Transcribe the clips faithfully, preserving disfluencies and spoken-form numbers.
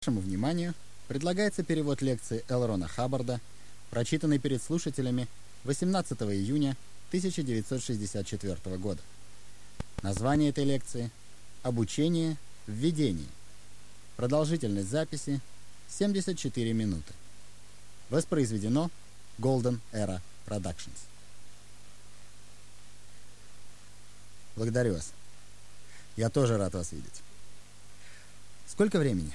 Вашему вниманию предлагается перевод лекции Л. Рона Хаббарда, прочитанной перед слушателями восемнадцатого июня тысяча девятьсот шестьдесят четвёртого года. Название этой лекции «Обучение в ведении». Продолжительность записи семьдесят четыре минуты. Воспроизведено Golden Era Productions. Благодарю вас. Я тоже рад вас видеть. Сколько времени?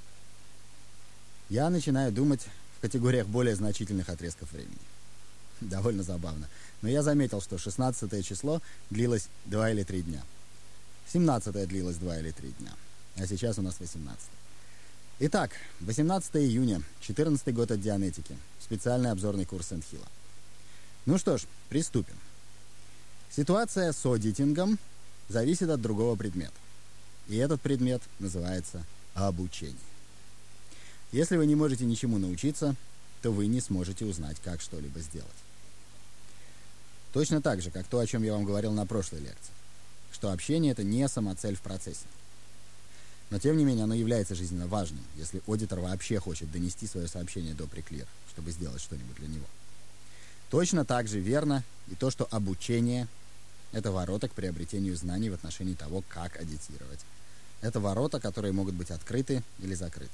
Я начинаю думать в категориях более значительных отрезков времени. Довольно забавно. Но я заметил, что шестнадцатое число длилось два или три дня. семнадцатое длилось два или три дня. А сейчас у нас восемнадцатое. Итак, восемнадцатого июня, четырнадцатый год от Дианетики. Специальный обзорный курс Сент-Хилла. Ну что ж, приступим. Ситуация с одитингом зависит от другого предмета. И этот предмет называется обучение. Если вы не можете ничему научиться, то вы не сможете узнать, как что-либо сделать. Точно так же, как то, о чем я вам говорил на прошлой лекции, что общение — это не самоцель в процессе. Но, тем не менее, оно является жизненно важным, если аудитор вообще хочет донести свое сообщение до преклира, чтобы сделать что-нибудь для него. Точно так же верно и то, что обучение — это ворота к приобретению знаний в отношении того, как аудитировать. Это ворота, которые могут быть открыты или закрыты.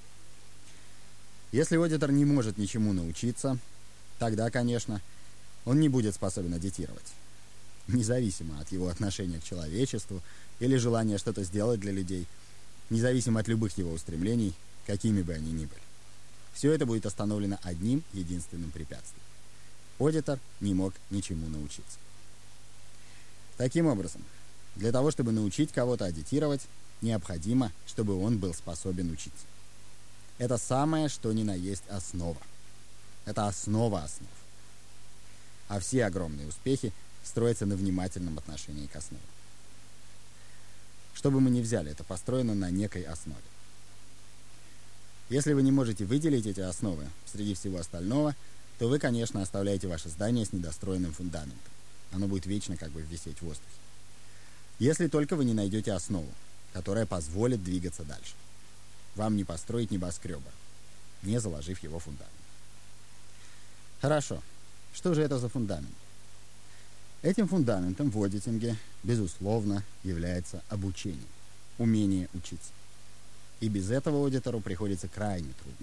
Если аудитор не может ничему научиться, тогда, конечно, он не будет способен аудитировать. Независимо от его отношения к человечеству или желания что-то сделать для людей, независимо от любых его устремлений, какими бы они ни были. Все это будет остановлено одним единственным препятствием. Аудитор не мог ничему научиться. Таким образом, для того, чтобы научить кого-то аудитировать, необходимо, чтобы он был способен учиться. Это самое, что ни на есть основа. Это основа основ. А все огромные успехи строятся на внимательном отношении к основе. Что бы мы ни взяли, это построено на некой основе. Если вы не можете выделить эти основы среди всего остального, то вы, конечно, оставляете ваше здание с недостроенным фундаментом. Оно будет вечно как бы висеть в воздухе. Если только вы не найдете основу, которая позволит двигаться дальше. Вам не построить небоскреба, не заложив его фундамент. Хорошо. Что же это за фундамент? Этим фундаментом в аудитинге, безусловно, является обучение, умение учиться. И без этого аудитору приходится крайне трудно.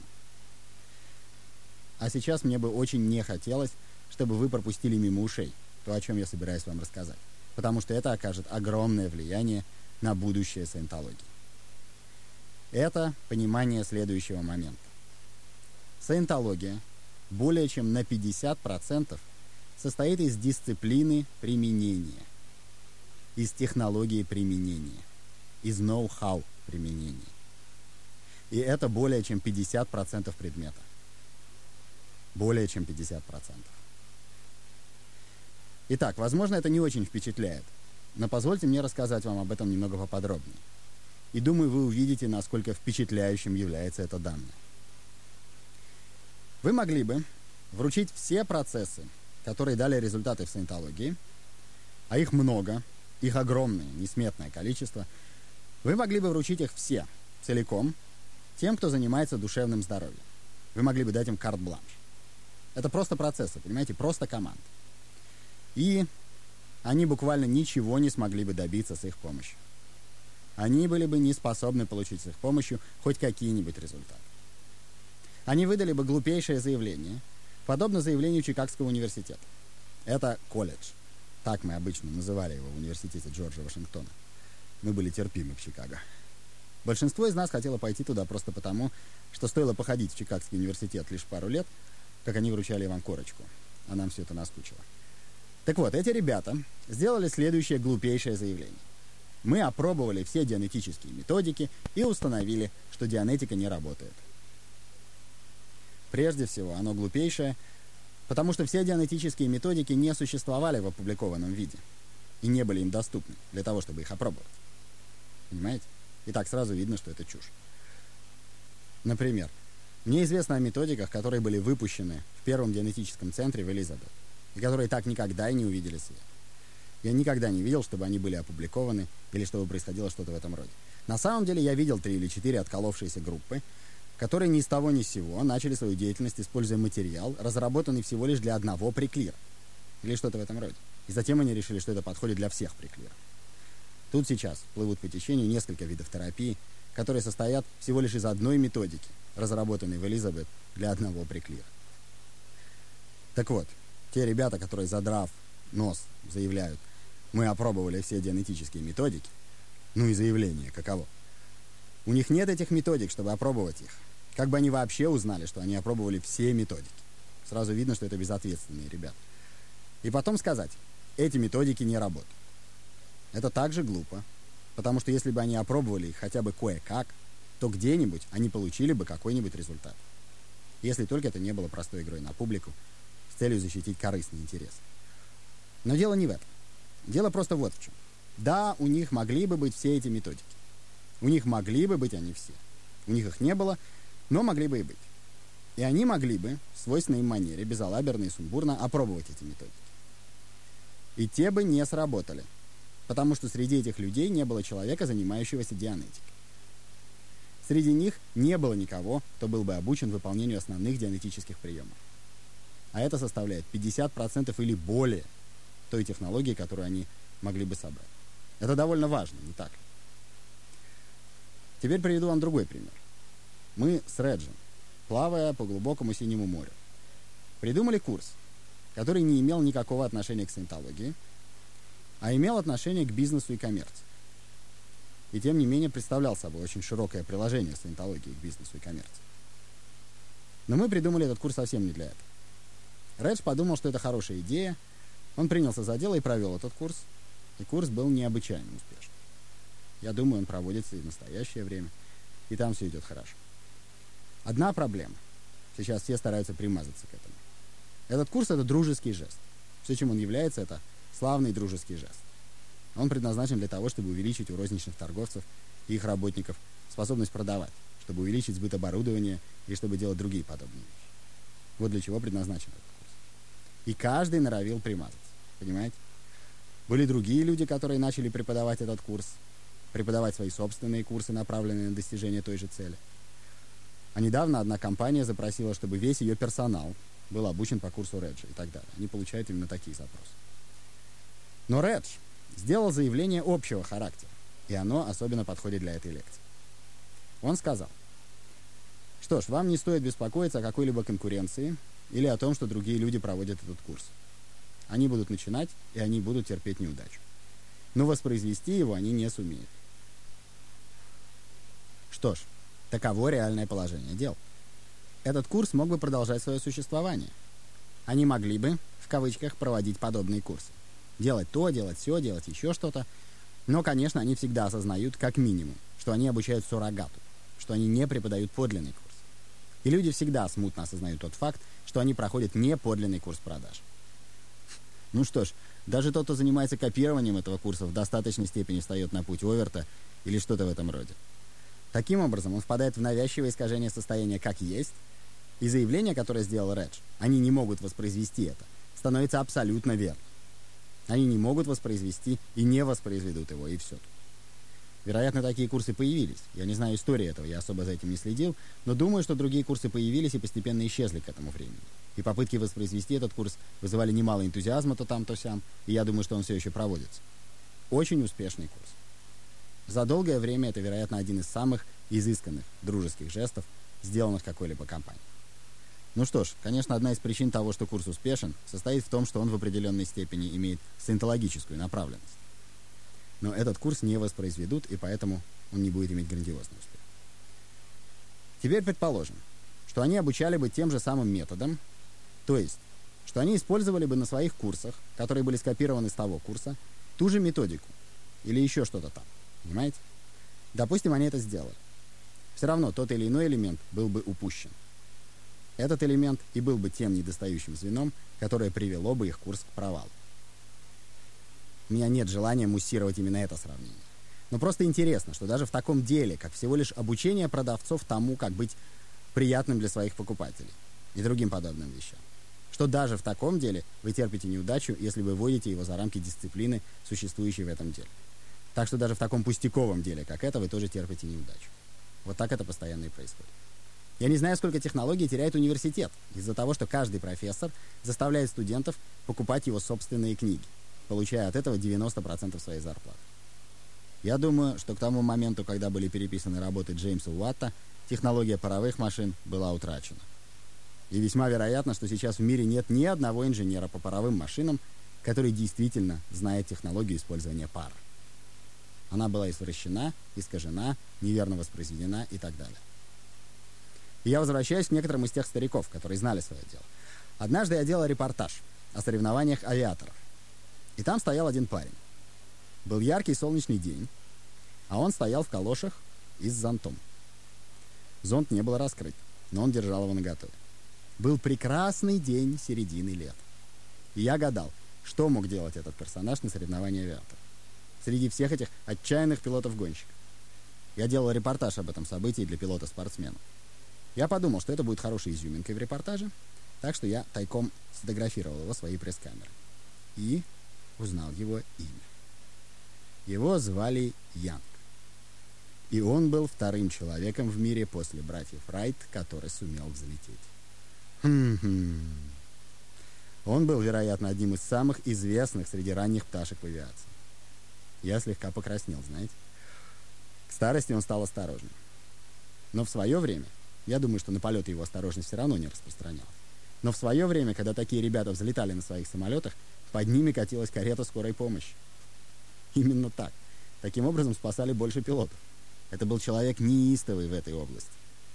А сейчас мне бы очень не хотелось, чтобы вы пропустили мимо ушей то, о чем я собираюсь вам рассказать, потому что это окажет огромное влияние на будущее саентологии. Это понимание следующего момента. Саентология более чем на пятьдесят процентов состоит из дисциплины применения, из технологии применения, из ноу-хау применения. И это более чем пятьдесят процентов предмета. Более чем пятьдесят процентов. Итак, возможно, это не очень впечатляет, но позвольте мне рассказать вам об этом немного поподробнее. И думаю, вы увидите, насколько впечатляющим является это данное. Вы могли бы вручить все процессы, которые дали результаты в саентологии, а их много, их огромное, несметное количество, вы могли бы вручить их все, целиком, тем, кто занимается душевным здоровьем. Вы могли бы дать им карт-бланш. Это просто процессы, понимаете, просто команд. И они буквально ничего не смогли бы добиться с их помощью. Они были бы не способны получить с их помощью хоть какие-нибудь результаты. Они выдали бы глупейшее заявление, подобно заявлению Чикагского университета. Это колледж. Так мы обычно называли его в университете Джорджа Вашингтона. Мы были терпимы к Чикаго. Большинство из нас хотело пойти туда просто потому, что стоило походить в Чикагский университет лишь пару лет, как они вручали вам корочку, а нам все это наскучило. Так вот, эти ребята сделали следующее глупейшее заявление. Мы опробовали все дианетические методики и установили, что дианетика не работает. Прежде всего, оно глупейшее, потому что все дианетические методики не существовали в опубликованном виде и не были им доступны для того, чтобы их опробовать. Понимаете? И так сразу видно, что это чушь. Например, мне известно о методиках, которые были выпущены в первом дианетическом центре в Элизабет, и которые так никогда и не увидели свет. Я никогда не видел, чтобы они были опубликованы или чтобы происходило что-то в этом роде. На самом деле я видел три или четыре отколовшиеся группы, которые ни с того ни с сего начали свою деятельность, используя материал, разработанный всего лишь для одного приклира. Или что-то в этом роде. И затем они решили, что это подходит для всех приклиров. Тут сейчас плывут по течению несколько видов терапии, которые состоят всего лишь из одной методики, разработанной в Элизабет для одного приклира. Так вот, те ребята, которые, задрав нос, заявляют: мы опробовали все дианетические методики, ну и заявление каково? У них нет этих методик, чтобы опробовать их. Как бы они вообще узнали, что они опробовали все методики? Сразу видно, что это безответственные ребята. И потом сказать: эти методики не работают. Это также глупо, потому что если бы они опробовали их хотя бы кое-как, то где-нибудь они получили бы какой-нибудь результат. Если только это не было простой игрой на публику с целью защитить корыстный интерес. Но дело не в этом. Дело просто вот в чем. Да, у них могли бы быть все эти методики. У них могли бы быть они все. У них их не было, но могли бы и быть. И они могли бы в свойственной им манере, безалаберно и сумбурно, опробовать эти методики. И те бы не сработали, потому что среди этих людей не было человека, занимающегося дианетикой. Среди них не было никого, кто был бы обучен выполнению основных дианетических приемов. А это составляет пятьдесят процентов или более той технологии, которую они могли бы собрать. Это довольно важно, не так ли? Теперь приведу вам другой пример. Мы с Реджем, плавая по глубокому синему морю, придумали курс, который не имел никакого отношения к саентологии, а имел отношение к бизнесу и коммерции. И тем не менее представлял собой очень широкое приложение саентологии к бизнесу и коммерции. Но мы придумали этот курс совсем не для этого. Редж подумал, что это хорошая идея, он принялся за дело и провел этот курс, и курс был необычайно успешным. Я думаю, он проводится и в настоящее время, и там все идет хорошо. Одна проблема. Сейчас все стараются примазаться к этому. Этот курс — это дружеский жест. Все, чем он является, это славный дружеский жест. Он предназначен для того, чтобы увеличить у розничных торговцев и их работников способность продавать, чтобы увеличить сбыт оборудования и чтобы делать другие подобные вещи. Вот для чего предназначен этот курс. И каждый норовил примазаться. Понимаете? Были другие люди, которые начали преподавать этот курс, преподавать свои собственные курсы, направленные на достижение той же цели. А недавно одна компания запросила, чтобы весь ее персонал был обучен по курсу Реджа и так далее. Они получают именно такие запросы. Но Редж сделал заявление общего характера, и оно особенно подходит для этой лекции. Он сказал: что ж, вам не стоит беспокоиться о какой-либо конкуренции или о том, что другие люди проводят этот курс. Они будут начинать, и они будут терпеть неудачу. Но воспроизвести его они не сумеют. Что ж, таково реальное положение дел. Этот курс мог бы продолжать свое существование. Они могли бы, в кавычках, проводить подобные курсы. Делать то, делать сё, делать еще что-то. Но, конечно, они всегда осознают, как минимум, что они обучают суррогату, что они не преподают подлинный курс. И люди всегда смутно осознают тот факт, что они проходят не подлинный курс продаж. Ну что ж, даже тот, кто занимается копированием этого курса, в достаточной степени встает на путь Оверта или что-то в этом роде. Таким образом, он впадает в навязчивое искажение состояния как есть, и заявление, которое сделал Редж, они не могут воспроизвести это, становится абсолютно верным. Они не могут воспроизвести и не воспроизведут его, и все тут. Вероятно, такие курсы появились. Я не знаю истории этого, я особо за этим не следил, но думаю, что другие курсы появились и постепенно исчезли к этому времени. И попытки воспроизвести этот курс вызывали немало энтузиазма то там, то сям, и я думаю, что он все еще проводится. Очень успешный курс. За долгое время это, вероятно, один из самых изысканных дружеских жестов, сделанных какой-либо компанией. Ну что ж, конечно, одна из причин того, что курс успешен, состоит в том, что он в определенной степени имеет саентологическую направленность. Но этот курс не воспроизведут, и поэтому он не будет иметь грандиозный успех. Теперь предположим, что они обучали бы тем же самым методом, то есть, что они использовали бы на своих курсах, которые были скопированы с того курса, ту же методику или еще что-то там. Понимаете? Допустим, они это сделали. Все равно тот или иной элемент был бы упущен. Этот элемент и был бы тем недостающим звеном, которое привело бы их курс к провалу. У меня нет желания муссировать именно это сравнение. Но просто интересно, что даже в таком деле, как всего лишь обучение продавцов тому, как быть приятным для своих покупателей и другим подобным вещам, что даже в таком деле вы терпите неудачу, если вы вводите его за рамки дисциплины, существующей в этом деле. Так что даже в таком пустяковом деле, как это, вы тоже терпите неудачу. Вот так это постоянно и происходит. Я не знаю, сколько технологий теряет университет из-за того, что каждый профессор заставляет студентов покупать его собственные книги, получая от этого девяносто процентов своей зарплаты. Я думаю, что к тому моменту, когда были переписаны работы Джеймса Уатта, технология паровых машин была утрачена. И весьма вероятно, что сейчас в мире нет ни одного инженера по паровым машинам, который действительно знает технологию использования пара. Она была извращена, искажена, неверно воспроизведена и так далее. И я возвращаюсь к некоторым из тех стариков, которые знали свое дело. Однажды я делал репортаж о соревнованиях авиаторов. И там стоял один парень. Был яркий солнечный день, а он стоял в калошах и с зонтом. Зонт не был раскрыт, но он держал его наготове. Был прекрасный день середины лета. И я гадал, что мог делать этот персонаж на соревновании авиаторов среди всех этих отчаянных пилотов-гонщиков. Я делал репортаж об этом событии для пилота-спортсмена. Я подумал, что это будет хорошей изюминкой в репортаже, так что я тайком сфотографировал его своей пресс-камерой. И узнал его имя. Его звали Янг. И он был вторым человеком в мире после братьев Райт, который сумел взлететь. Хм-хм. Он был, вероятно, одним из самых известных среди ранних пташек в авиации. Я слегка покраснел, знаете. К старости он стал осторожным. Но в свое время, я думаю, что на полеты его осторожность все равно не распространялась. Но в свое время, когда такие ребята взлетали на своих самолетах, под ними катилась карета скорой помощи. Именно так. Таким образом спасали больше пилотов. Это был человек неистовый в этой области.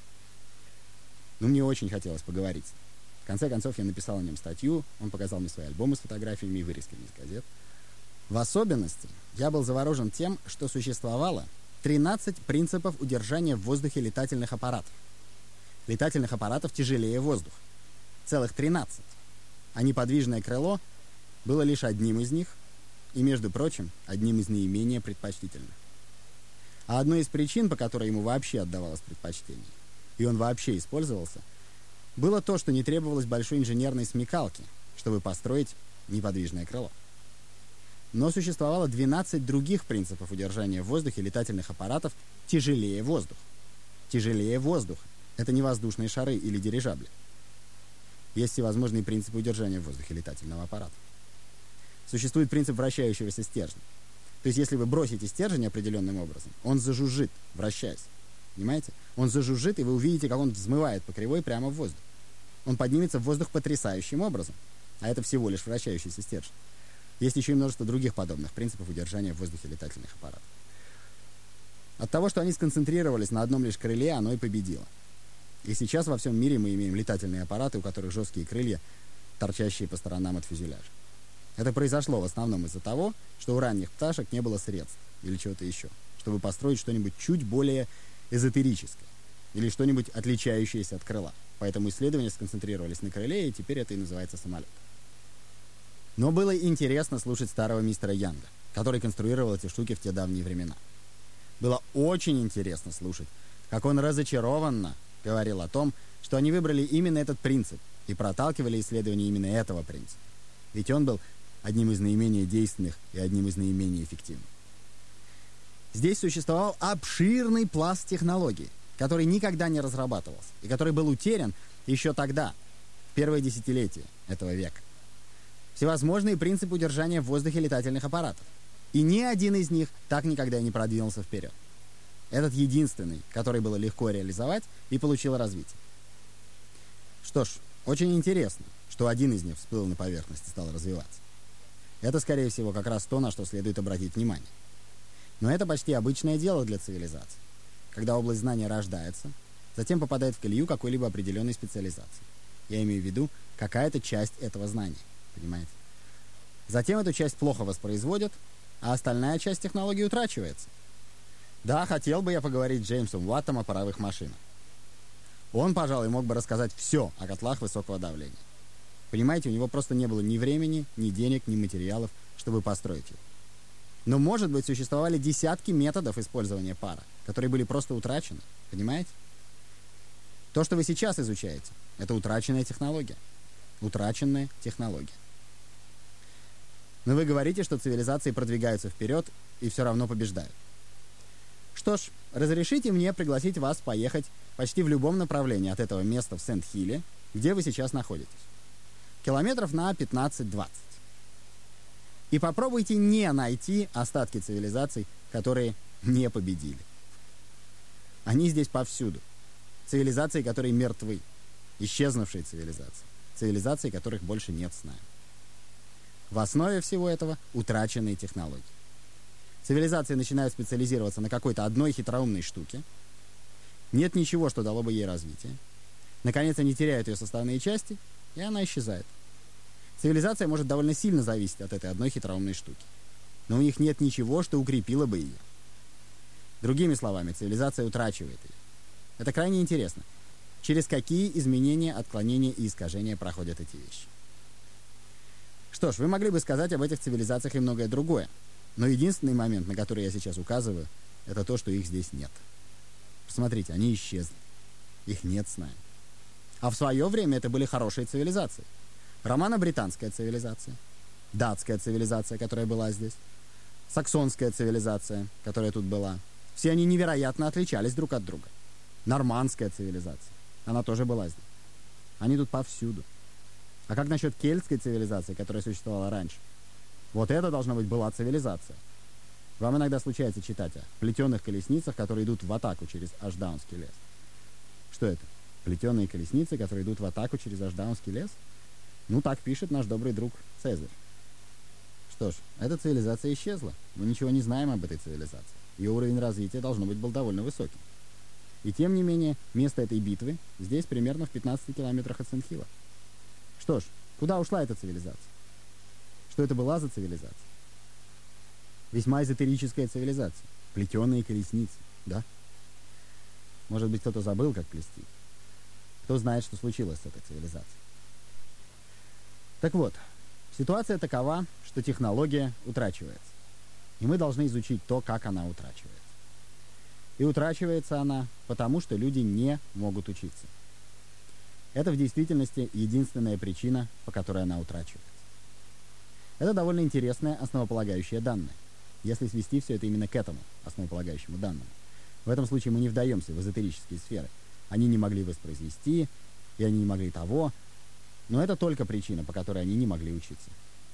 Но мне очень хотелось поговорить. В конце концов, я написал о нем статью, он показал мне свои альбомы с фотографиями и вырезками из газет. В особенности, я был заворожен тем, что существовало тринадцать принципов удержания в воздухе летательных аппаратов. Летательных аппаратов тяжелее воздуха. Целых тринадцать. А неподвижное крыло было лишь одним из них, и, между прочим, одним из наименее предпочтительных. А одной из причин, по которой ему вообще отдавалось предпочтение, и он вообще использовался, было то, что не требовалось большой инженерной смекалки, чтобы построить неподвижное крыло. Но существовало двенадцать других принципов удержания в воздухе летательных аппаратов тяжелее воздуха. Тяжелее воздуха. Это не воздушные шары или дирижабли. Есть всевозможные принципы удержания в воздухе летательного аппарата. Существует принцип вращающегося стержня. То есть, если вы бросите стержень определенным образом, он зажужжит, вращаясь. Понимаете? Он зажужжит, и вы увидите, как он взмывает по кривой прямо в воздух. Он поднимется в воздух потрясающим образом. А это всего лишь вращающийся стержень. Есть еще и множество других подобных принципов удержания в воздухе летательных аппаратов. От того, что они сконцентрировались на одном лишь крыле, оно и победило. И сейчас во всем мире мы имеем летательные аппараты, у которых жесткие крылья, торчащие по сторонам от фюзеляжа. Это произошло в основном из-за того, что у ранних пташек не было средств или чего-то еще, чтобы построить что-нибудь чуть более эзотерическое или что-нибудь отличающееся от крыла. Поэтому исследования сконцентрировались на крыле, и теперь это и называется самолет. Но было интересно слушать старого мистера Янга, который конструировал эти штуки в те давние времена. Было очень интересно слушать, как он разочарованно говорил о том, что они выбрали именно этот принцип и проталкивали исследования именно этого принципа. Ведь он был одним из наименее действенных и одним из наименее эффективных. Здесь существовал обширный пласт технологий, который никогда не разрабатывался и который был утерян еще тогда, в первое десятилетие этого века. Всевозможные принципы удержания в воздухе летательных аппаратов. И ни один из них так никогда и не продвинулся вперед. Этот единственный, который было легко реализовать и получил развитие. Что ж, очень интересно, что один из них всплыл на поверхность и стал развиваться. Это, скорее всего, как раз то, на что следует обратить внимание. Но это почти обычное дело для цивилизации. Когда область знания рождается, затем попадает в колею какой-либо определенной специализации. Я имею в виду какая-то часть этого знания. Понимаете? Затем эту часть плохо воспроизводят, а остальная часть технологии утрачивается. Да, хотел бы я поговорить с Джеймсом Уаттом о паровых машинах. Он, пожалуй, мог бы рассказать все о котлах высокого давления. Понимаете, у него просто не было ни времени, ни денег, ни материалов, чтобы построить их. Но, может быть, существовали десятки методов использования пара, которые были просто утрачены. Понимаете? То, что вы сейчас изучаете, это утраченная технология. Утраченная технология. Но вы говорите, что цивилизации продвигаются вперед и все равно побеждают. Что ж, разрешите мне пригласить вас поехать почти в любом направлении от этого места в Сент-Хилле, где вы сейчас находитесь. Километров на пятнадцать-двадцать. И попробуйте не найти остатки цивилизаций, которые не победили. Они здесь повсюду. Цивилизации, которые мертвы. Исчезнувшие цивилизации. Цивилизации, которых больше нет с нами. В основе всего этого утраченные технологии. Цивилизации начинают специализироваться на какой-то одной хитроумной штуке. Нет ничего, что дало бы ей развитие. Наконец, они теряют ее составные части, и она исчезает. Цивилизация может довольно сильно зависеть от этой одной хитроумной штуки. Но у них нет ничего, что укрепило бы ее. Другими словами, цивилизация утрачивает ее. Это крайне интересно. Через какие изменения, отклонения и искажения проходят эти вещи? Что ж, вы могли бы сказать об этих цивилизациях и многое другое. Но единственный момент, на который я сейчас указываю, это то, что их здесь нет. Посмотрите, они исчезли. Их нет с нами. А в свое время это были хорошие цивилизации. Романо-британская цивилизация, датская цивилизация, которая была здесь, саксонская цивилизация, которая тут была. Все они невероятно отличались друг от друга. Нормандская цивилизация, она тоже была здесь. Они тут повсюду. А как насчет кельтской цивилизации, которая существовала раньше? Вот это, должна быть, была цивилизация. Вам иногда случается читать о плетеных колесницах, которые идут в атаку через Ашдаунский лес. Что это? Плетеные колесницы, которые идут в атаку через Ашдаунский лес? Ну, так пишет наш добрый друг Цезарь. Что ж, эта цивилизация исчезла. Мы ничего не знаем об этой цивилизации. Ее уровень развития, должно быть, был довольно высоким. И тем не менее, место этой битвы здесь примерно в пятнадцати километрах от Сент-Хилла. Что ж, куда ушла эта цивилизация? Что это была за цивилизация? Весьма эзотерическая цивилизация. Плетеные колесницы, да? Может быть, кто-то забыл, как плести. Кто знает, что случилось с этой цивилизацией. Так вот, ситуация такова, что технология утрачивается. И мы должны изучить то, как она утрачивается. И утрачивается она потому, что люди не могут учиться. Это в действительности единственная причина, по которой она утрачивается. Это довольно интересное основополагающее данное, если свести все это именно к этому основополагающему данному. В этом случае мы не вдаемся в эзотерические сферы. Они не могли воспроизвести, и они не могли того, но это только причина, по которой они не могли учиться.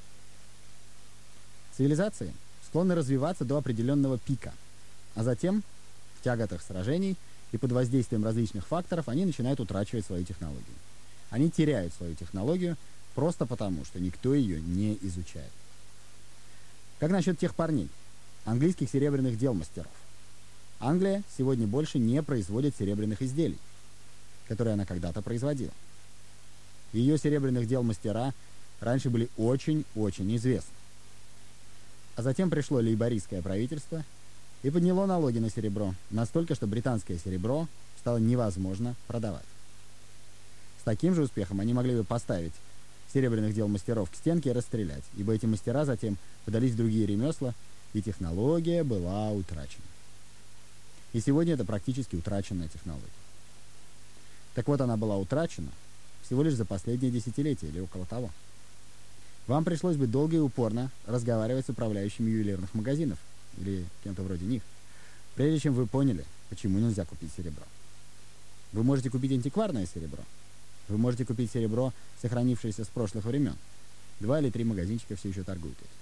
Цивилизации склонны развиваться до определенного пика, а затем, в тяготах сражений и под воздействием различных факторов, они начинают утрачивать свою технологию. Они теряют свою технологию просто потому, что никто ее не изучает. Как насчет тех парней, английских серебряных дел мастеров? Англия сегодня больше не производит серебряных изделий, которые она когда-то производила. Ее серебряных дел мастера раньше были очень-очень известны. А затем пришло лейбористское правительство и подняло налоги на серебро настолько, что британское серебро стало невозможно продавать. С таким же успехом они могли бы поставить серебряных дел мастеров к стенке и расстрелять, ибо эти мастера затем подались в другие ремесла, и технология была утрачена. И сегодня это практически утраченная технология. Так вот, она была утрачена всего лишь за последние десятилетия или около того. Вам пришлось бы долго и упорно разговаривать с управляющими ювелирных магазинов или кем-то вроде них, прежде чем вы поняли, почему нельзя купить серебро. Вы можете купить антикварное серебро. Вы можете купить серебро, сохранившееся с прошлых времен. Два или три магазинчика все еще торгуют этим.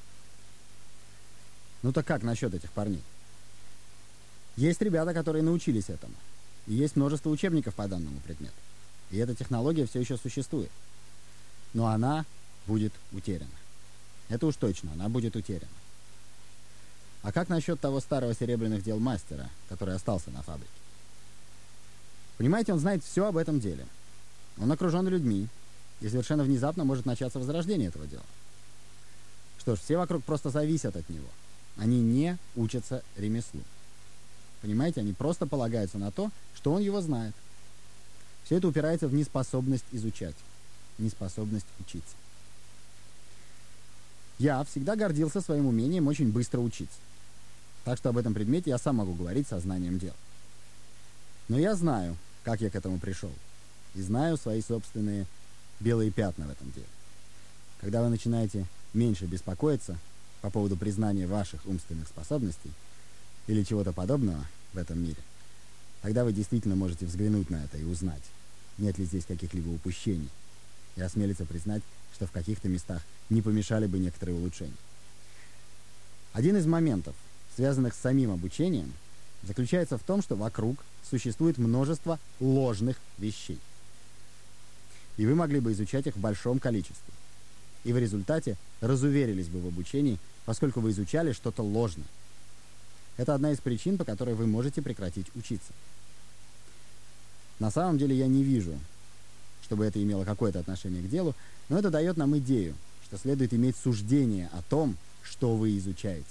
Ну так как насчет этих парней? Есть ребята, которые научились этому. И есть множество учебников по данному предмету. И эта технология все еще существует. Но она будет утеряна. Это уж точно, она будет утеряна. А как насчет того старого серебряных дел мастера, который остался на фабрике? Понимаете, он знает все об этом деле. Он окружен людьми, и совершенно внезапно может начаться возрождение этого дела. Что ж, все вокруг просто зависят от него. Они не учатся ремеслу. Понимаете, они просто полагаются на то, что он его знает. Все это упирается в неспособность изучать, неспособность учиться. Я всегда гордился своим умением очень быстро учиться. Так что об этом предмете я сам могу говорить сознанием дела. Но я знаю, как я к этому пришел. И знаю свои собственные белые пятна в этом деле. Когда вы начинаете меньше беспокоиться по поводу признания ваших умственных способностей или чего-то подобного в этом мире, тогда вы действительно можете взглянуть на это и узнать, нет ли здесь каких-либо упущений, и осмелиться признать, что в каких-то местах не помешали бы некоторые улучшения. Один из моментов, связанных с самим обучением, заключается в том, что вокруг существует множество ложных вещей. И вы могли бы изучать их в большом количестве. И в результате разуверились бы в обучении, поскольку вы изучали что-то ложное. Это одна из причин, по которой вы можете прекратить учиться. На самом деле я не вижу, чтобы это имело какое-то отношение к делу, но это дает нам идею, что следует иметь суждение о том, что вы изучаете.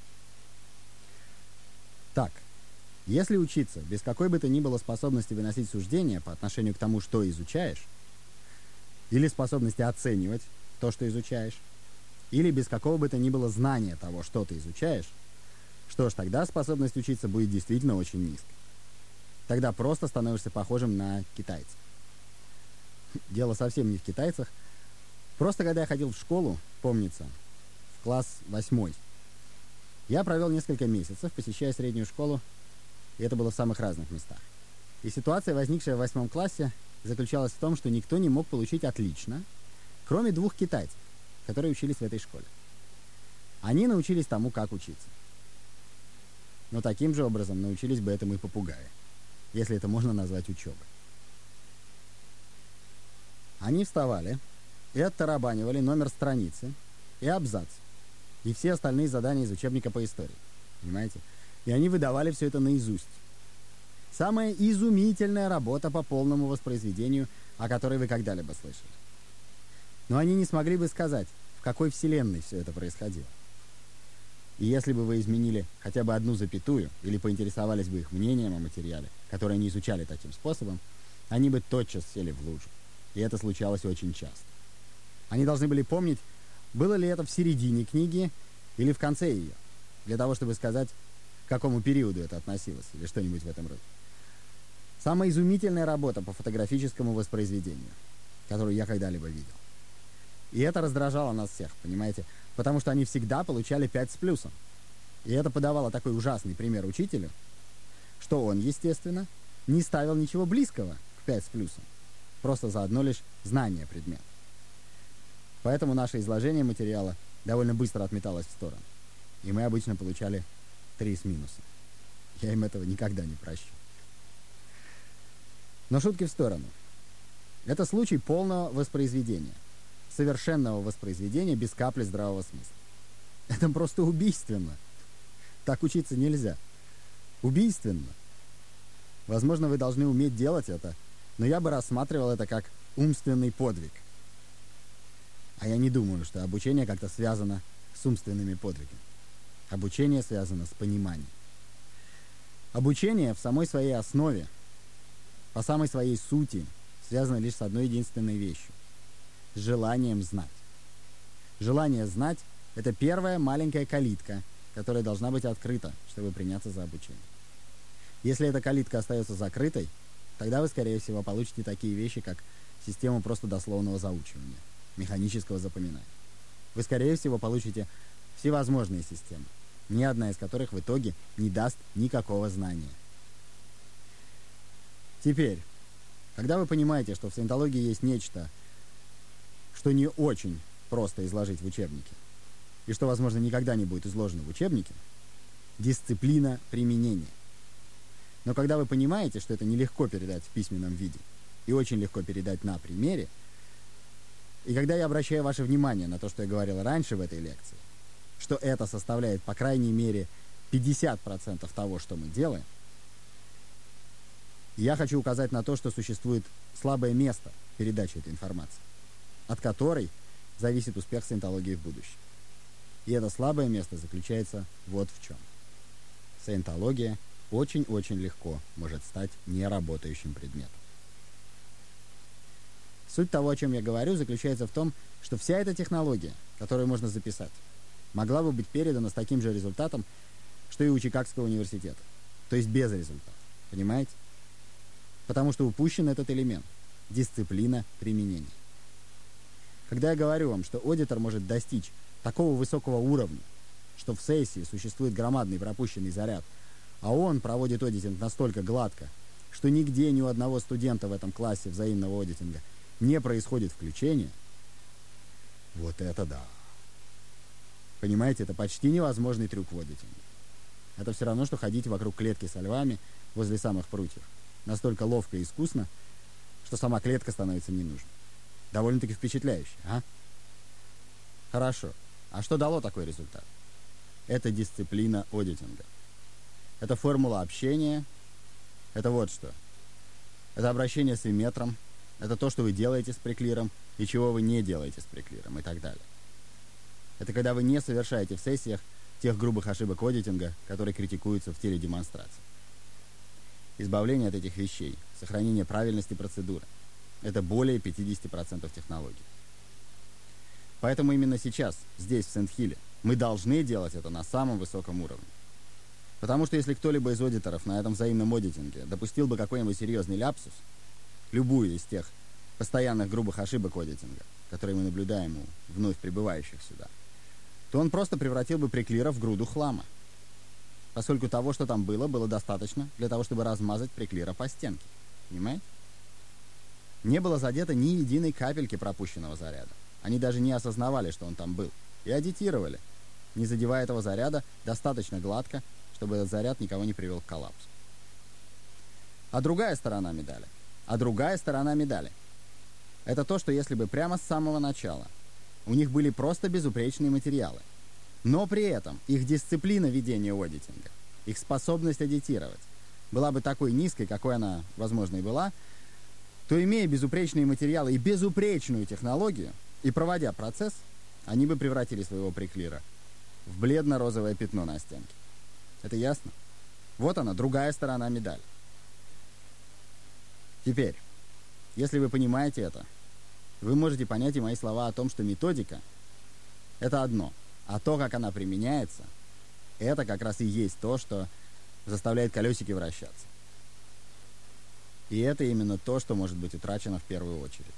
Так, если учиться без какой бы то ни было способности выносить суждения по отношению к тому, что изучаешь, или способности оценивать то, что изучаешь, или без какого бы то ни было знания того, что ты изучаешь, что ж, тогда способность учиться будет действительно очень низкой. Тогда просто становишься похожим на китайца. Дело совсем не в китайцах. Просто когда я ходил в школу, помнится, в класс восьмой, я провел несколько месяцев, посещая среднюю школу, и это было в самых разных местах. И ситуация, возникшая в восьмом классе, заключалась в том, что никто не мог получить отлично, кроме двух китайцев, которые учились в этой школе. Они научились тому, как учиться. Но таким же образом научились бы этому и попугаи, если это можно назвать учебой. Они вставали и оттарабанивали номер страницы и абзац, и все остальные задания из учебника по истории. Понимаете? И они выдавали все это наизусть. Самая изумительная работа по полному воспроизведению, о которой вы когда-либо слышали. Но они не смогли бы сказать, в какой вселенной все это происходило. И если бы вы изменили хотя бы одну запятую или поинтересовались бы их мнением о материале, который они изучали таким способом, они бы тотчас сели в лужу. И это случалось очень часто. Они должны были помнить, было ли это в середине книги или в конце ее, для того, чтобы сказать, к какому периоду это относилось, или что-нибудь в этом роде. Самая изумительная работа по фотографическому воспроизведению, которую я когда-либо видел. И это раздражало нас всех, понимаете? Потому что они всегда получали пять с плюсом. И это подавало такой ужасный пример учителю, что он, естественно, не ставил ничего близкого к пять с плюсом. Просто за одно лишь знание предмета. Поэтому наше изложение материала довольно быстро отметалось в сторону. И мы обычно получали три с минусом. Я им этого никогда не прощу. Но шутки в сторону. Это случай полного воспроизведения. Совершенного воспроизведения без капли здравого смысла. Это просто убийственно. Так учиться нельзя. Убийственно. Возможно, вы должны уметь делать это, но я бы рассматривал это как умственный подвиг. А я не думаю, что обучение как-то связано с умственными подвигами. Обучение связано с пониманием. Обучение в самой своей основе, по самой своей сути, связано лишь с одной единственной вещью. С желанием знать. Желание знать — это первая маленькая калитка, которая должна быть открыта, чтобы приняться за обучение. Если эта калитка остается закрытой, тогда вы, скорее всего, получите такие вещи, как систему просто дословного заучивания, механического запоминания. Вы, скорее всего, получите всевозможные системы, ни одна из которых в итоге не даст никакого знания. Теперь, когда вы понимаете, что в саентологии есть нечто, что не очень просто изложить в учебнике, и что, возможно, никогда не будет изложено в учебнике, дисциплина применения. Но когда вы понимаете, что это нелегко передать в письменном виде и очень легко передать на примере, и когда я обращаю ваше внимание на то, что я говорил раньше в этой лекции, что это составляет, по крайней мере, пятьдесят процентов того, что мы делаем, я хочу указать на то, что существует слабое место передачи этой информации, от которой зависит успех саентологии в будущем. И это слабое место заключается вот в чем. Саентология очень-очень легко может стать неработающим предметом. Суть того, о чем я говорю, заключается в том, что вся эта технология, которую можно записать, могла бы быть передана с таким же результатом, что и у Чикагского университета. То есть без результата. Понимаете? Потому что упущен этот элемент – дисциплина применения. Когда я говорю вам, что аудитор может достичь такого высокого уровня, что в сессии существует громадный пропущенный заряд, а он проводит аудитинг настолько гладко, что нигде ни у одного студента в этом классе взаимного аудитинга не происходит включения, вот это да. Понимаете, это почти невозможный трюк в аудитинге. Это все равно, что ходить вокруг клетки со львами возле самых прутьев. Настолько ловко и искусно, что сама клетка становится ненужной. Довольно-таки впечатляюще, а? Хорошо. А что дало такой результат? Это дисциплина аудитинга. Это формула общения. Это вот что. Это обращение с иметром. Это то, что вы делаете с преклиром и чего вы не делаете с преклиром и так далее. Это когда вы не совершаете в сессиях тех грубых ошибок аудитинга, которые критикуются в теледемонстрации. Избавление от этих вещей, сохранение правильности процедуры – это более пятьдесят процентов технологий. Поэтому именно сейчас, здесь, в Сент-Хилле, мы должны делать это на самом высоком уровне. Потому что если кто-либо из аудиторов на этом взаимном аудитинге допустил бы какой-нибудь серьезный ляпсус, любую из тех постоянных грубых ошибок аудитинга, которые мы наблюдаем у вновь прибывающих сюда, то он просто превратил бы преклира в груду хлама. Поскольку того, что там было, было достаточно для того, чтобы размазать преклира по стенке. Понимаете? Не было задето ни единой капельки пропущенного заряда. Они даже не осознавали, что он там был. И аудитировали, не задевая этого заряда достаточно гладко, чтобы этот заряд никого не привел к коллапсу. А другая сторона медали. А другая сторона медали. Это то, что если бы прямо с самого начала у них были просто безупречные материалы, но при этом их дисциплина ведения аудитинга, их способность аудитировать была бы такой низкой, какой она, возможно, и была, то, имея безупречные материалы и безупречную технологию, и проводя процесс, они бы превратили своего преклира в бледно-розовое пятно на стенке. Это ясно? Вот она, другая сторона медали. Теперь, если вы понимаете это, вы можете понять и мои слова о том, что методика — это одно, а то, как она применяется, это как раз и есть то, что заставляет колесики вращаться. И это именно то, что может быть утрачено в первую очередь.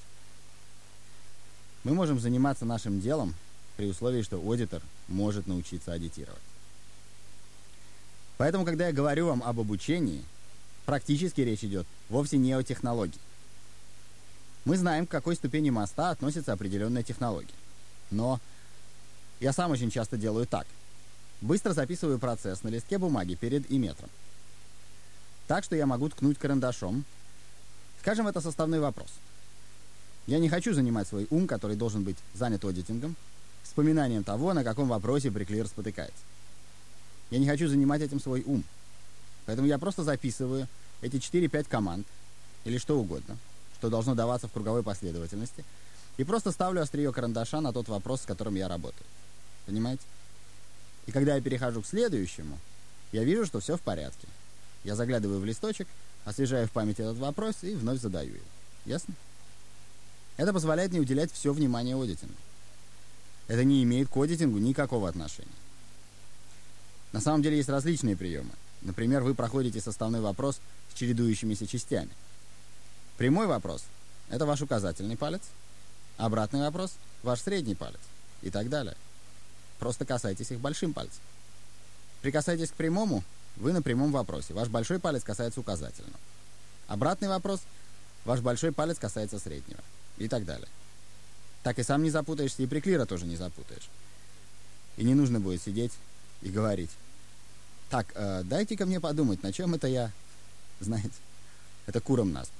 Мы можем заниматься нашим делом при условии, что аудитор может научиться аудитировать. Поэтому, когда я говорю вам об обучении, практически речь идет вовсе не о технологии. Мы знаем, к какой ступени моста относится определенная технология. Но я сам очень часто делаю так. Быстро записываю процесс на листке бумаги перед иметром. Так что я могу ткнуть карандашом. Скажем, это составной вопрос. Я не хочу занимать свой ум, который должен быть занят аудитингом, вспоминанием того, на каком вопросе преклир спотыкается. Я не хочу занимать этим свой ум. Поэтому я просто записываю эти четыре-пять команд, или что угодно, что должно даваться в круговой последовательности, и просто ставлю острие карандаша на тот вопрос, с которым я работаю. Понимаете? И когда я перехожу к следующему, я вижу, что все в порядке. Я заглядываю в листочек, освежаю в памяти этот вопрос и вновь задаю его. Ясно? Это позволяет мне уделять все внимание аудитингу. Это не имеет к аудитингу никакого отношения. На самом деле есть различные приемы. Например, вы проходите составной вопрос с чередующимися частями. Прямой вопрос – это ваш указательный палец, обратный вопрос – ваш средний палец и так далее. Просто касайтесь их большим пальцем. Прикасайтесь к прямому – вы на прямом вопросе. Ваш большой палец касается указательного. Обратный вопрос – ваш большой палец касается среднего и так далее. Так и сам не запутаешься, и преклира тоже не запутаешь. И не нужно будет сидеть и говорить: так, э, дайте-ка мне подумать, на чем это я, знаете, это куром нас.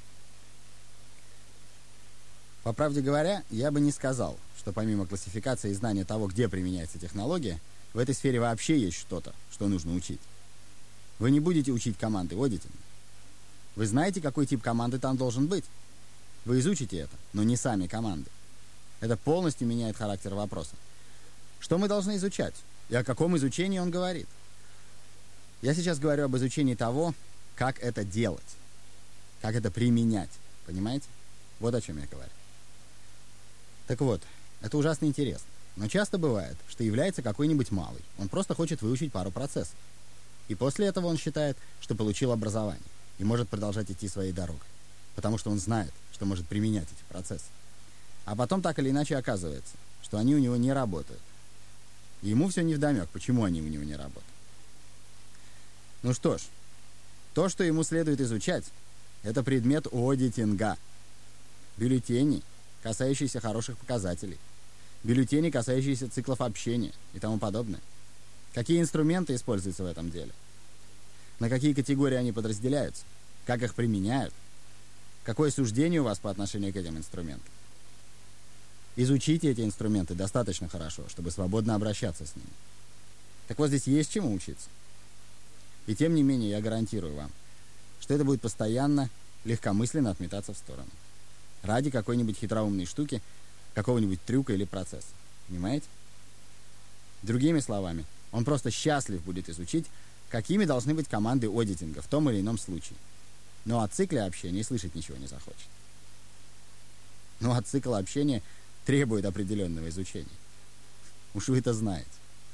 По правде говоря, я бы не сказал, что помимо классификации и знания того, где применяется технология, в этой сфере вообще есть что-то, что нужно учить. Вы не будете учить команды аудитинга. Вы знаете, какой тип команды там должен быть. Вы изучите это, но не сами команды. Это полностью меняет характер вопроса. Что мы должны изучать? И о каком изучении он говорит? Я сейчас говорю об изучении того, как это делать, как это применять. Понимаете? Вот о чем я говорю. Так вот, это ужасно интересно. Но часто бывает, что является какой-нибудь малый. Он просто хочет выучить пару процессов. И после этого он считает, что получил образование и может продолжать идти своей дорогой. Потому что он знает, что может применять эти процессы. А потом так или иначе оказывается, что они у него не работают. И ему все невдомек, почему они у него не работают. Ну что ж, то, что ему следует изучать, это предмет аудитинга. Бюллетени, касающиеся хороших показателей. Бюллетени, касающиеся циклов общения и тому подобное. Какие инструменты используются в этом деле? На какие категории они подразделяются? Как их применяют? Какое суждение у вас по отношению к этим инструментам? Изучите эти инструменты достаточно хорошо, чтобы свободно обращаться с ними. Так вот, здесь есть чему учиться. И тем не менее, я гарантирую вам, что это будет постоянно, легкомысленно отметаться в сторону. Ради какой-нибудь хитроумной штуки, какого-нибудь трюка или процесса. Понимаете? Другими словами, он просто счастлив будет изучить, какими должны быть команды аудитинга в том или ином случае. Но о цикле общения слышать ничего не захочет. Ну а цикл общения требует определенного изучения. Уж вы это знаете.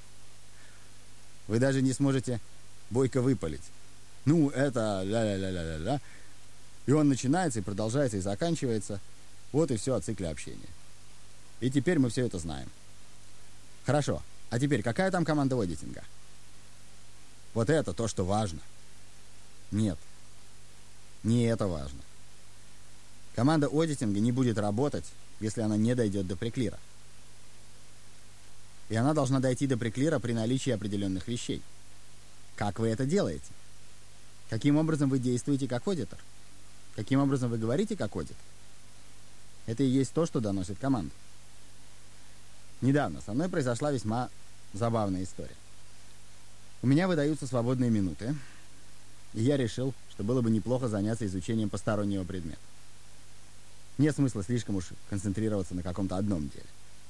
Вы даже не сможете бойко выпалить. Ну, это ля-ля-ля-ля-ля. И он начинается, и продолжается, и заканчивается. Вот и все о цикле общения. И теперь мы все это знаем. Хорошо. А теперь, какая там команда аудитинга? Вот это то, что важно. Нет. Не это важно. Команда аудитинга не будет работать, если она не дойдет до преклира. И она должна дойти до преклира при наличии определенных вещей. Как вы это делаете? Каким образом вы действуете как аудитор? Каким образом вы говорите как аудитор? Это и есть то, что доносит команда. Недавно со мной произошла весьма забавная история. У меня выдаются свободные минуты, и я решил, что было бы неплохо заняться изучением постороннего предмета. Нет смысла слишком уж концентрироваться на каком-то одном деле.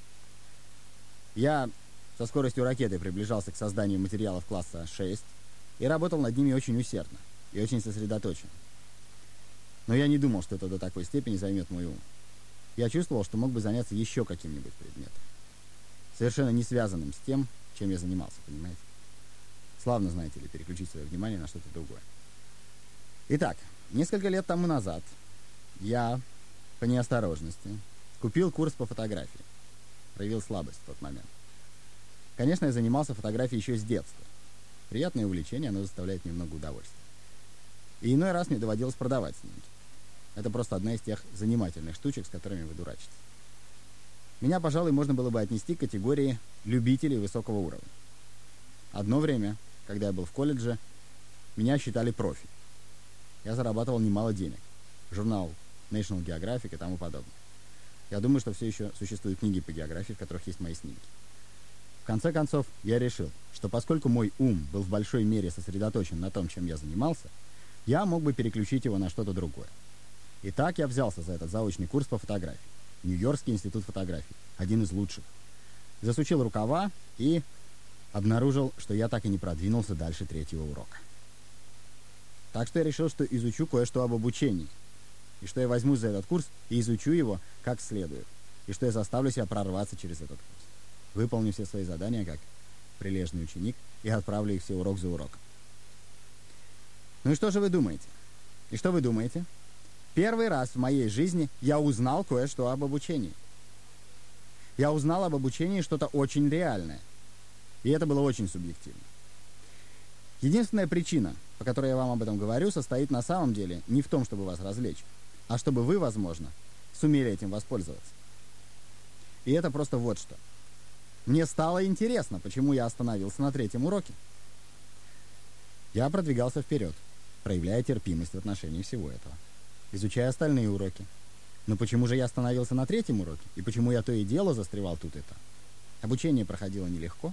Я со скоростью ракеты приближался к созданию материалов класса шесть и работал над ними очень усердно и очень сосредоточенно. Но я не думал, что это до такой степени займет мой ум. Я чувствовал, что мог бы заняться еще каким-нибудь предметом, совершенно не связанным с тем, чем я занимался, понимаете? Славно, знаете ли, переключить свое внимание на что-то другое. Итак, несколько лет тому назад я, по неосторожности, купил курс по фотографии. Проявил слабость в тот момент. Конечно, я занимался фотографией еще с детства. Приятное увлечение, оно заставляет немного удовольствия. И иной раз мне доводилось продавать снимки. Это просто одна из тех занимательных штучек, с которыми вы дурачитесь. Меня, пожалуй, можно было бы отнести к категории любителей высокого уровня. Одно время, когда я был в колледже, меня считали профи. Я зарабатывал немало денег. Журнал National Geographic и тому подобное. Я думаю, что все еще существуют книги по географии, в которых есть мои снимки. В конце концов, я решил, что поскольку мой ум был в большой мере сосредоточен на том, чем я занимался, я мог бы переключить его на что-то другое. И так я взялся за этот заочный курс по фотографии. Нью-Йоркский институт фотографии. Один из лучших. Засучил рукава и обнаружил, что я так и не продвинулся дальше третьего урока. Так что я решил, что изучу кое-что об обучении. И что я возьмусь за этот курс и изучу его как следует. И что я заставлю себя прорваться через этот курс. Выполню все свои задания как прилежный ученик и отправлю их все урок за уроком. Ну и что же вы думаете? И что вы думаете? Первый раз в моей жизни я узнал кое-что об обучении. Я узнал об обучении что-то очень реальное. И это было очень субъективно. Единственная причина, по которой я вам об этом говорю, состоит на самом деле не в том, чтобы вас развлечь, а чтобы вы, возможно, сумели этим воспользоваться. И это просто вот что. Мне стало интересно, почему я остановился на третьем уроке. Я продвигался вперед, проявляя терпимость в отношении всего этого, изучая остальные уроки. Но почему же я остановился на третьем уроке? И почему я то и дело застревал тут и там? Обучение проходило нелегко.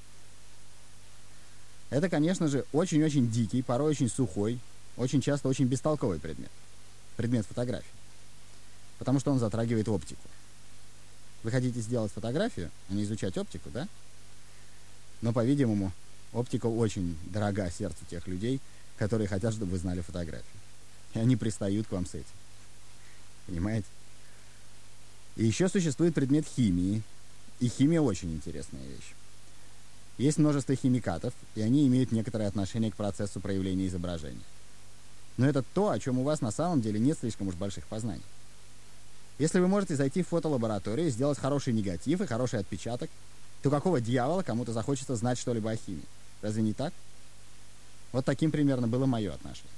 Это, конечно же, очень-очень дикий, порой очень сухой, очень часто очень бестолковый предмет. Предмет фотографии. Потому что он затрагивает оптику. Вы хотите сделать фотографию, а не изучать оптику, да? Но, по-видимому, оптика очень дорога сердцу тех людей, которые хотят, чтобы вы знали фотографию. И они пристают к вам с этим. Понимаете? И еще существует предмет химии. И химия очень интересная вещь. Есть множество химикатов, и они имеют некоторое отношение к процессу проявления изображения. Но это то, о чем у вас на самом деле нет слишком уж больших познаний. Если вы можете зайти в фотолабораторию, сделать хороший негатив и хороший отпечаток, то какого дьявола кому-то захочется знать что-либо о химии? Разве не так? Вот таким примерно было мое отношение.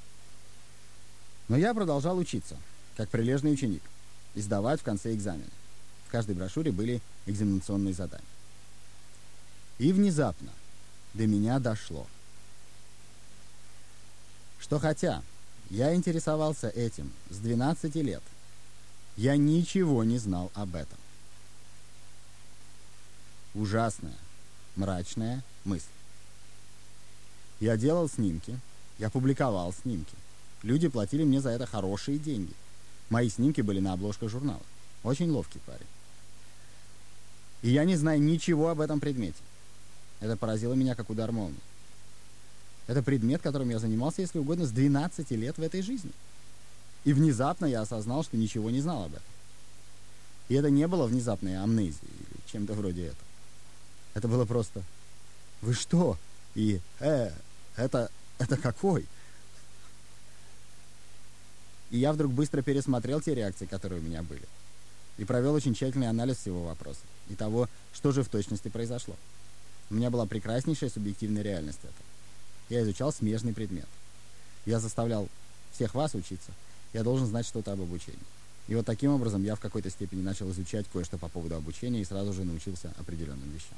Но я продолжал учиться, как прилежный ученик, и сдавать в конце экзамена. В каждой брошюре были экзаменационные задания. И внезапно до меня дошло, что хотя я интересовался этим с двенадцати лет, я ничего не знал об этом. Ужасная, мрачная мысль. Я делал снимки, я публиковал снимки. Люди платили мне за это хорошие деньги. Мои снимки были на обложках журнала. Очень ловкий парень. И я не знаю ничего об этом предмете. Это поразило меня как удар молнии. Это предмет, которым я занимался, если угодно, с двенадцати лет в этой жизни. И внезапно я осознал, что ничего не знал об этом. И это не было внезапной амнезией или чем-то вроде этого. Это было просто: «Вы что?» И «Э, это, это какой?» И я вдруг быстро пересмотрел те реакции, которые у меня были, и провел очень тщательный анализ всего вопроса и того, что же в точности произошло. У меня была прекраснейшая субъективная реальность этого. Я изучал смежный предмет. Я заставлял всех вас учиться. Я должен знать что-то об обучении. И вот таким образом я в какой-то степени начал изучать кое-что по поводу обучения и сразу же научился определенным вещам.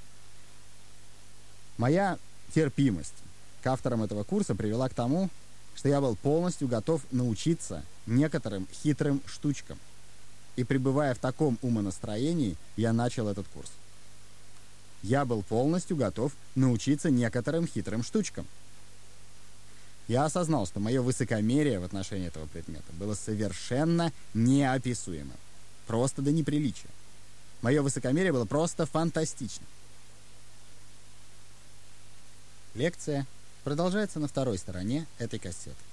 Моя терпимость к авторам этого курса привела к тому, что я был полностью готов научиться некоторым хитрым штучкам. И пребывая в таком умонастроении, я начал этот курс. Я был полностью готов научиться некоторым хитрым штучкам. Я осознал, что мое высокомерие в отношении этого предмета было совершенно неописуемым. Просто до неприличия. Мое высокомерие было просто фантастично. Лекция продолжается на второй стороне этой кассеты.